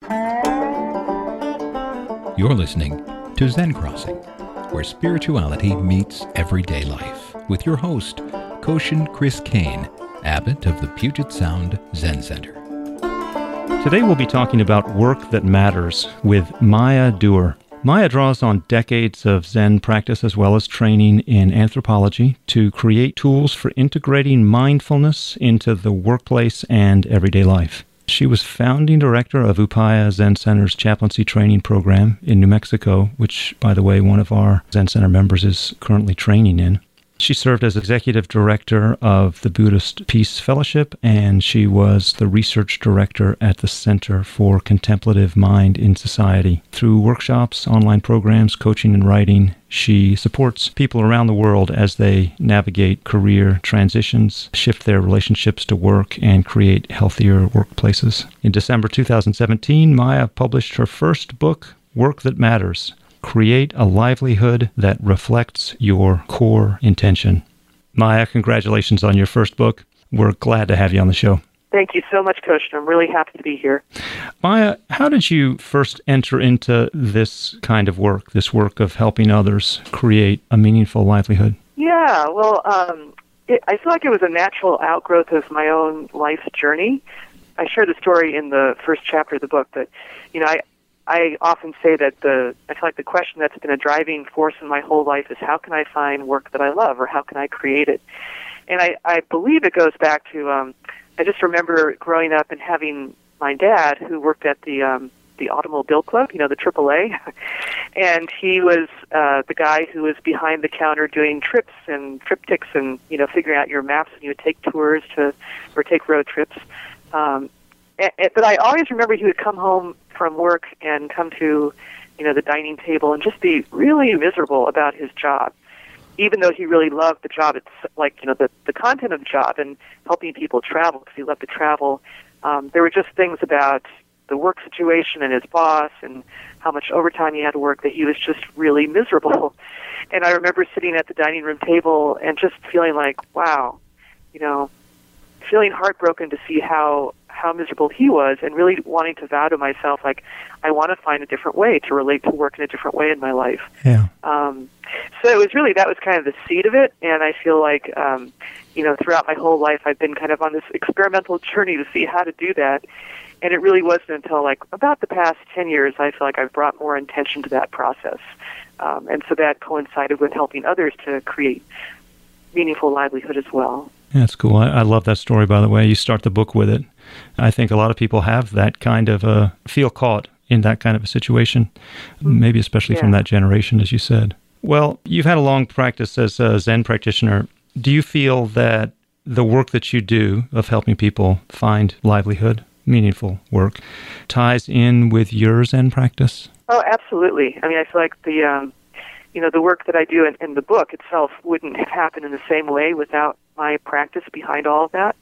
You're listening to Zen Crossing, where spirituality meets everyday life, with your host, Koshin Chris Kane, abbot of the Puget Sound Zen Center. Today we'll be talking about work that matters with Maya Dewar. Maya draws on decades of Zen practice as well as training in anthropology to create tools for integrating mindfulness into the workplace and everyday life. She was founding director of Upaya Zen Center's chaplaincy training program in New Mexico, which, by the way, one of our Zen Center members is currently training in. She served as executive director of the Buddhist Peace Fellowship, and she was the research director at the Center for Contemplative Mind in Society. Through workshops, online programs, coaching, and writing, she supports people around the world as they navigate career transitions, shift their relationships to work, and create healthier workplaces. In December 2017, Maya published her first book, Work That Matters: Create a Livelihood That Reflects Your Core Intention. Maya, congratulations on your first book. We're glad to have you on the show. Thank you so much, Coach. I'm really happy to be here. Maya, how did you first enter into this kind of work, this work of helping others create a meaningful livelihood? Yeah, well, I feel like it was a natural outgrowth of my own life's journey. I share the story in the first chapter of the book, but, I often say that I feel like the question that's been a driving force in my whole life is how can I find work that I love, or how can I create it? And I believe it goes back to, I just remember growing up and having my dad, who worked at the Automobile Club, the AAA, and he was the guy who was behind the counter doing trips and triptychs and, figuring out your maps, and you would take tours or take road trips. But I always remember he would come home from work and come to, the dining table and just be really miserable about his job, even though he really loved the job. It's like, the content of the job and helping people travel, because he loved to travel. There were just things about the work situation and his boss and how much overtime he had to work that he was just really miserable. And I remember sitting at the dining room table and just feeling like, wow, feeling heartbroken to see how miserable he was, and really wanting to vow to myself, like, I want to find a different way to relate to work in a different way in my life. Yeah. So it was really, that was kind of the seed of it, and I feel like, throughout my whole life, I've been kind of on this experimental journey to see how to do that, and it really wasn't until, about the past 10 years, I feel like I've brought more intention to that process, and so that coincided with helping others to create meaningful livelihood as well. Yeah, that's cool. I love that story, by the way. You start the book with it. I think a lot of people have that kind of feel caught in that kind of a situation, maybe especially from that generation, as you said. Well, you've had a long practice as a Zen practitioner. Do you feel that the work that you do of helping people find livelihood, meaningful work, ties in with your Zen practice? Oh, absolutely. I mean, I feel like the work that I do in the book itself wouldn't have happened in the same way without my practice behind all of that.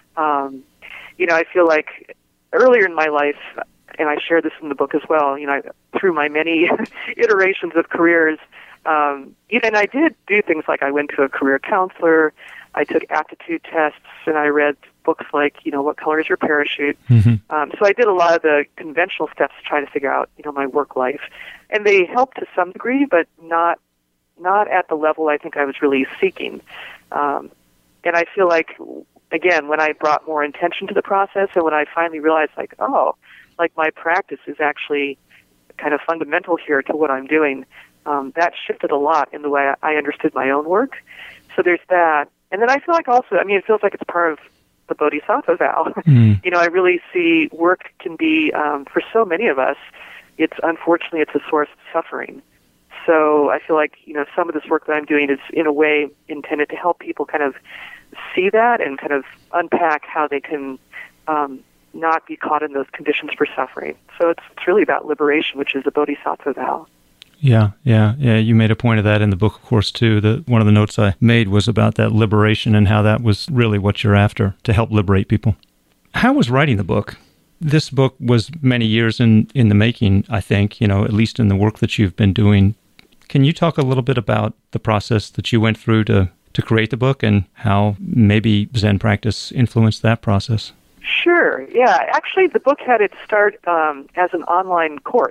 I feel like earlier in my life, and I share this in the book as well, through my many iterations of careers, and I did do things like I went to a career counselor, I took aptitude tests, and I read books like, What Color Is Your Parachute? So I did a lot of the conventional steps to try to figure out, my work life. And they helped to some degree, but not at the level I think I was really seeking. And I feel like, again, when I brought more intention to the process, and when I finally realized, my practice is actually kind of fundamental here to what I'm doing, that shifted a lot in the way I understood my own work. So there's that. And then I feel like also, it feels like it's part of the Bodhisattva vow. I really see work can be, for so many of us, unfortunately, it's a source of suffering. So I feel like, some of this work that I'm doing is in a way intended to help people kind of see that and kind of unpack how they can not be caught in those conditions for suffering. So it's really about liberation, which is the Bodhisattva vow. Yeah. You made a point of that in the book, of course, too. One of the notes I made was about that liberation and how that was really what you're after, to help liberate people. How was writing the book? This book was many years in the making, I think, at least in the work that you've been doing. Can you talk a little bit about the process that you went through to create the book and how maybe Zen practice influenced that process? Sure. Yeah. Actually, the book had its start as an online course.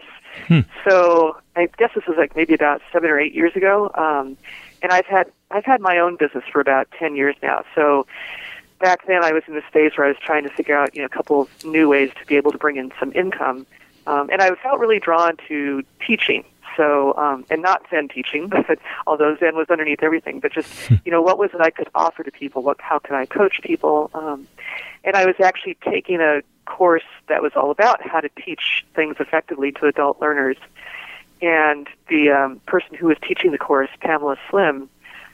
So I guess this was like maybe about 7 or 8 years ago. And I've had my own business for about 10 years now. So back then I was in the stage where I was trying to figure out, a couple of new ways to be able to bring in some income. And I felt really drawn to teaching. So, and not Zen teaching, but although Zen was underneath everything, but just, what was it I could offer to people? How can I coach people? And I was actually taking a course that was all about how to teach things effectively to adult learners. And the person who was teaching the course, Pamela Slim,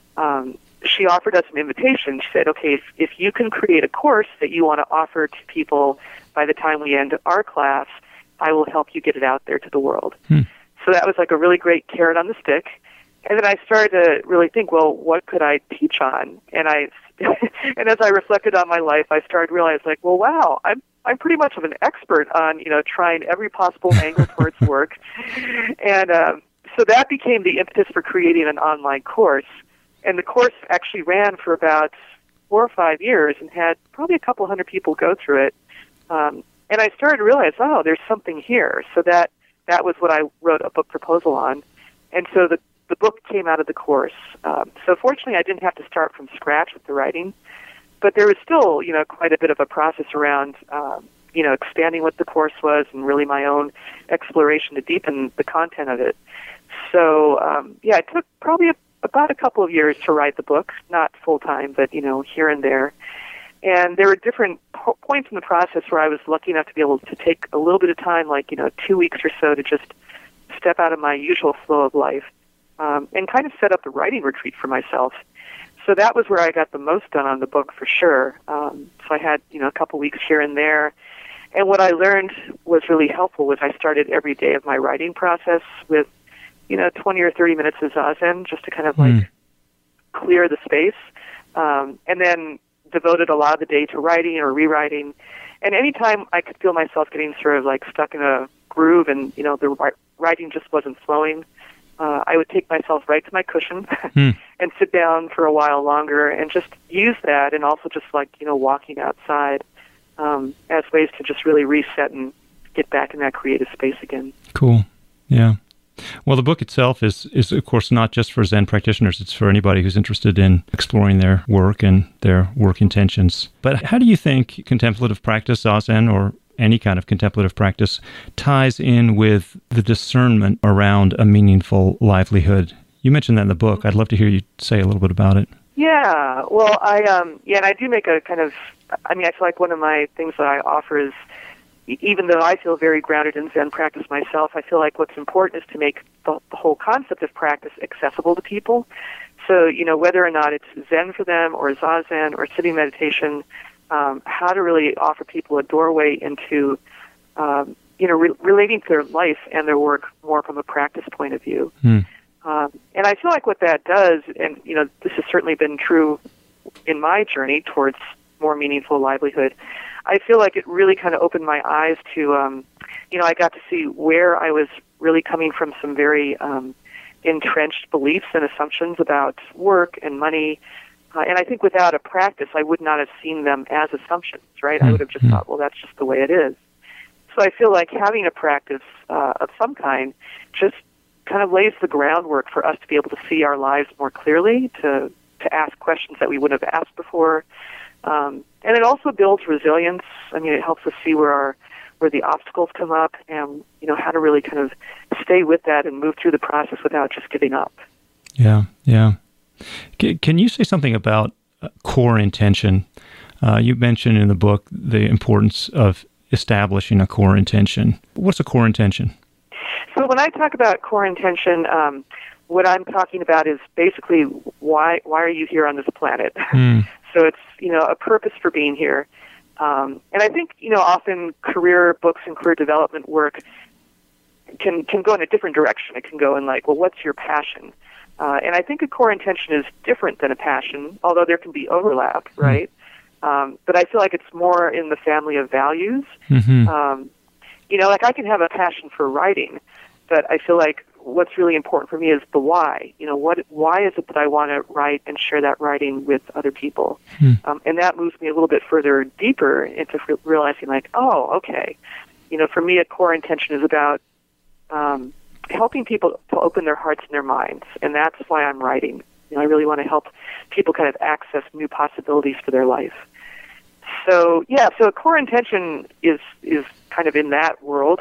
she offered us an invitation. She said, okay, if you can create a course that you want to offer to people by the time we end our class, I will help you get it out there to the world. So that was like a really great carrot on the stick. And then I started to really think, well, what could I teach on? And and as I reflected on my life, I started to realize, like, well, wow, I'm pretty much of an expert on, trying every possible angle for its work. And so that became the impetus for creating an online course. And the course actually ran for about 4 or 5 years and had probably a couple hundred people go through it. And I started to realize, oh, there's something here. So that was what I wrote a book proposal on. And so the book came out of the course. So fortunately, I didn't have to start from scratch with the writing, but there was still, quite a bit of a process around, expanding what the course was and really my own exploration to deepen the content of it. So, it took probably about a couple of years to write the book, not full-time, but, here and there. And there were different points in the process where I was lucky enough to be able to take a little bit of time, like, 2 weeks or so, to just step out of my usual flow of life and kind of set up the writing retreat for myself. So that was where I got the most done on the book for sure. So I had, a couple weeks here and there. And what I learned was really helpful was I started every day of my writing process with, 20 or 30 minutes of Zazen just to kind of like clear the space. And then devoted a lot of the day to writing or rewriting. And anytime I could feel myself getting sort of like stuck in a groove and, the writing just wasn't flowing, I would take myself right to my cushion and sit down for a while longer and just use that, and also just like, walking outside as ways to just really reset and get back in that creative space again. Cool. Yeah. Well, the book itself is of course not just for Zen practitioners. It's for anybody who's interested in exploring their work and their work intentions. But how do you think contemplative practice, Zazen, or any kind of contemplative practice, ties in with the discernment around a meaningful livelihood? You mentioned that in the book. I'd love to hear you say a little bit about it. Yeah. Well, and I do make a kind of, I feel like one of my things that I offer is, even though I feel very grounded in Zen practice myself, I feel like what's important is to make the whole concept of practice accessible to people. So, whether or not it's Zen for them or Zazen or sitting meditation, how to really offer people a doorway into, relating to their life and their work more from a practice point of view. And I feel like what that does, and, this has certainly been true in my journey towards more meaningful livelihood, I feel like it really kind of opened my eyes to, I got to see where I was really coming from some very entrenched beliefs and assumptions about work and money. And I think without a practice, I would not have seen them as assumptions, right? I would have just thought, well, that's just the way it is. So I feel like having a practice of some kind just kind of lays the groundwork for us to be able to see our lives more clearly, to ask questions that we wouldn't have asked before. And it also builds resilience. It helps us see where the obstacles come up and, how to really kind of stay with that and move through the process without just giving up. Yeah, yeah. Can you say something about core intention? You mentioned in the book the importance of establishing a core intention. What's a core intention? So when I talk about core intention, what I'm talking about is basically why are you here on this planet? So it's, a purpose for being here. And I think, often career books and career development work can go in a different direction. It can go in like, well, what's your passion? And I think a core intention is different than a passion, although there can be overlap, right? But I feel like it's more in the family of values. Like I can have a passion for writing, but I feel like what's really important for me is the why. Why is it that I want to write and share that writing with other people? And that moves me a little bit further deeper into realizing, like, oh, okay. For me, a core intention is about helping people to open their hearts and their minds, and that's why I'm writing. I really want to help people kind of access new possibilities for their life. So a core intention is kind of in that world.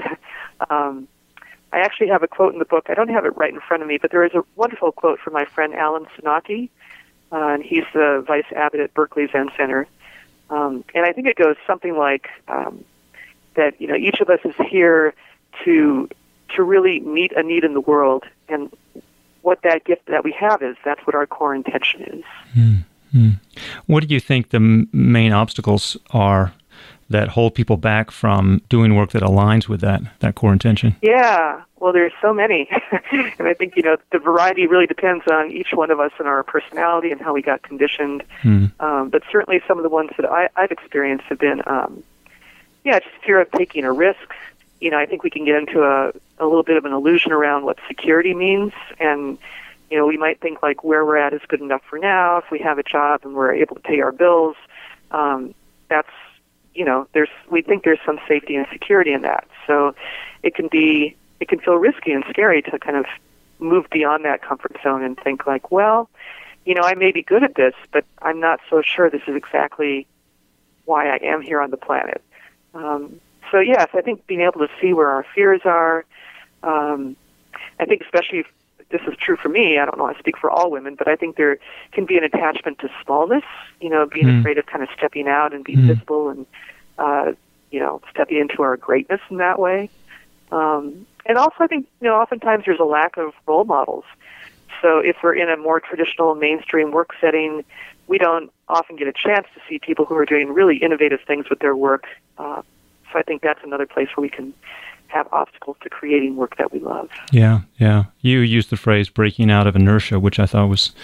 I actually have a quote in the book. I don't have it right in front of me, but there is a wonderful quote from my friend Alan Senauke, and he's the vice abbot at Berkeley Zen Center. And I think it goes something like that. Each of us is here to really meet a need in the world, and what that gift that we have is, that's what our core intention is. Mm-hmm. What do you think the main obstacles are that hold people back from doing work that aligns with that core intention? Yeah, well, there's so many. And I think, the variety really depends on each one of us and our personality and how we got conditioned. But certainly some of the ones that I've experienced have been, just fear of taking a risk. I think we can get into a little bit of an illusion around what security means. And, we might think like where we're at is good enough for now. If we have a job and we're able to pay our bills, that's, we think there's some safety and security in that. So it can feel risky and scary to kind of move beyond that comfort zone and think like, well, I may be good at this, but I'm not so sure this is exactly why I am here on the planet. So yes, I think being able to see where our fears are, I think especially if this is true for me, I don't know, I speak for all women, but I think there can be an attachment to smallness, being afraid of kind of stepping out and being visible and, stepping into our greatness in that way. And also I think, oftentimes there's a lack of role models. So if we're in a more traditional mainstream work setting, we don't often get a chance to see people who are doing really innovative things with their work. So I think that's another place where we can have obstacles to creating work that we love. Yeah. You used the phrase breaking out of inertia, which I thought was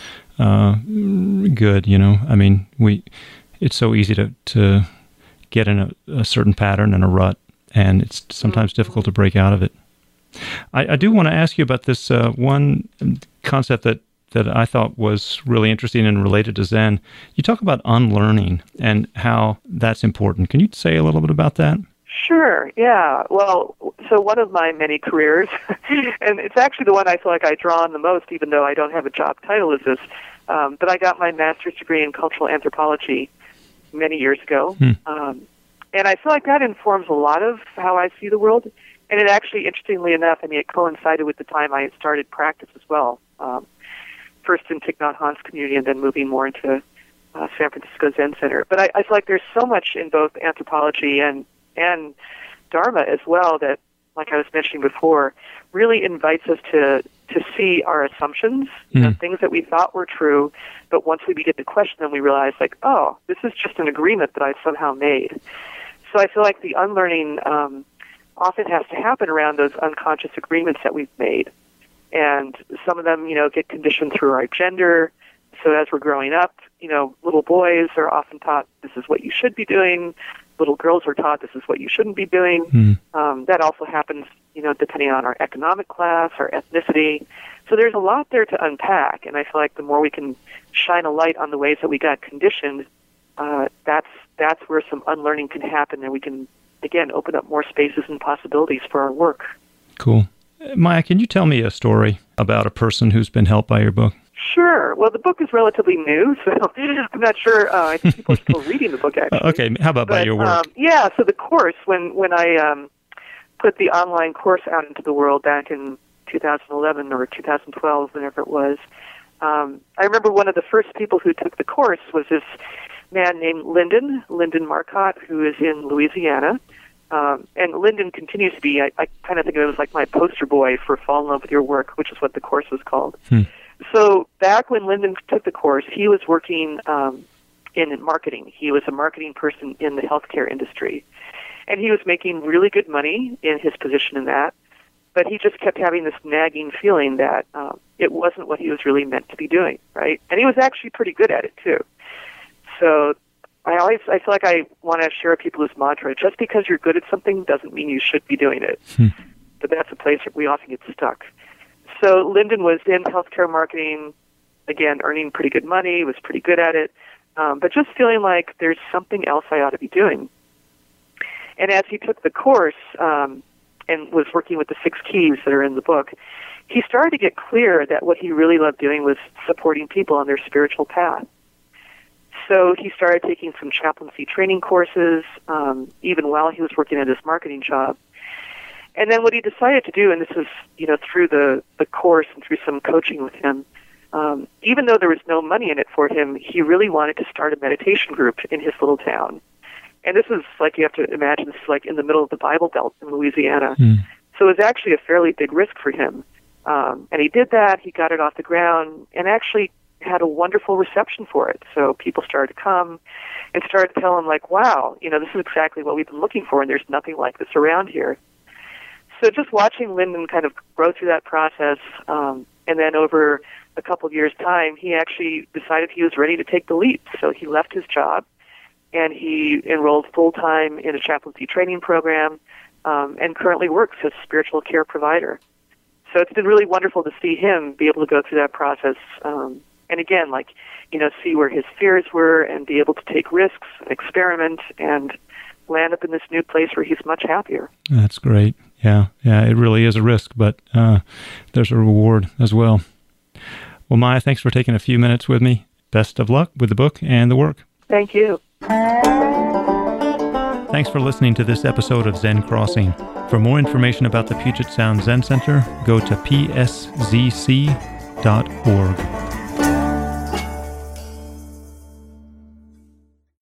good. I mean, it's so easy to get in a certain pattern and a rut, and it's sometimes difficult to break out of it. I do want to ask you about this one concept that I thought was really interesting and related to Zen. You talk about unlearning and how that's important. Can you say a little bit about that? Sure, yeah. Well, so one of my many careers, and it's actually the one I feel like I draw on the most, even though I don't have a job title, is this. But I got my master's degree in cultural anthropology many years ago. And I feel like that informs a lot of how I see the world. And it actually, interestingly enough, it coincided with the time I started practice as well. First in Thich Nhat Hanh's community and then moving more into San Francisco Zen Center. But I feel like there's so much in both anthropology and Dharma as well that, like I was mentioning before, really invites us to see our assumptions, things that we thought were true, but once we begin to question them, we realize, like, oh, this is just an agreement that I somehow made. So I feel like the unlearning often has to happen around those unconscious agreements that we've made. And some of them, get conditioned through our gender. So as we're growing up, little boys are often taught this is what you should be doing. Little girls are taught this is what you shouldn't be doing. That also happens, depending on our economic class, our ethnicity. So there's a lot there to unpack. And I feel like the more we can shine a light on the ways that we got conditioned, that's where some unlearning can happen, and we can, again, open up more spaces and possibilities for our work. Cool. Maya, can you tell me a story about a person who's been helped by your book? Sure. Well, the book is relatively new, so I'm not sure. I think people are still reading the book, actually. Okay. How about by your work? So the course, when I put the online course out into the world back in 2011 or 2012, whenever it was, I remember one of the first people who took the course was this man named Lyndon Marcotte, who is in Louisiana. And Lyndon continues to be, I kind of think of him as like my poster boy for Fall in Love with Your Work, which is what the course was called. So back when Lyndon took the course, he was working in marketing. He was a marketing person in the healthcare industry. And he was making really good money in his position in that, but he just kept having this nagging feeling that it wasn't what he was really meant to be doing, right? And he was actually pretty good at it, too. So I feel like I want to share with people this mantra: just because you're good at something doesn't mean you should be doing it. But that's a place that we often get stuck. So Lyndon was in healthcare marketing, again, earning pretty good money, was pretty good at it, but just feeling like there's something else I ought to be doing. And as he took the course and was working with the 6 keys that are in the book, he started to get clear that what he really loved doing was supporting people on their spiritual path. So he started taking some chaplaincy training courses, even while he was working at his marketing job. And then what he decided to do, and this was, through the course and through some coaching with him, even though there was no money in it for him, he really wanted to start a meditation group in his little town. And this is you have to imagine, this is in the middle of the Bible Belt in Louisiana. So it was actually a fairly big risk for him. And he did that, he got it off the ground, and actually had a wonderful reception for it. So people started to come and started to tell him, wow, this is exactly what we've been looking for, and there's nothing like this around here. So just watching Lyndon kind of grow through that process, and then over a couple of years' time, he actually decided he was ready to take the leap. So he left his job, and he enrolled full-time in a chaplaincy training program, and currently works as a spiritual care provider. So it's been really wonderful to see him be able to go through that process, and again, see where his fears were and be able to take risks, experiment, and land up in this new place where he's much happier. That's great. Yeah, it really is a risk, but there's a reward as well. Well, Maya, thanks for taking a few minutes with me. Best of luck with the book and the work. Thank you. Thanks for listening to this episode of Zen Crossing. For more information about the Puget Sound Zen Center, go to pszc.org.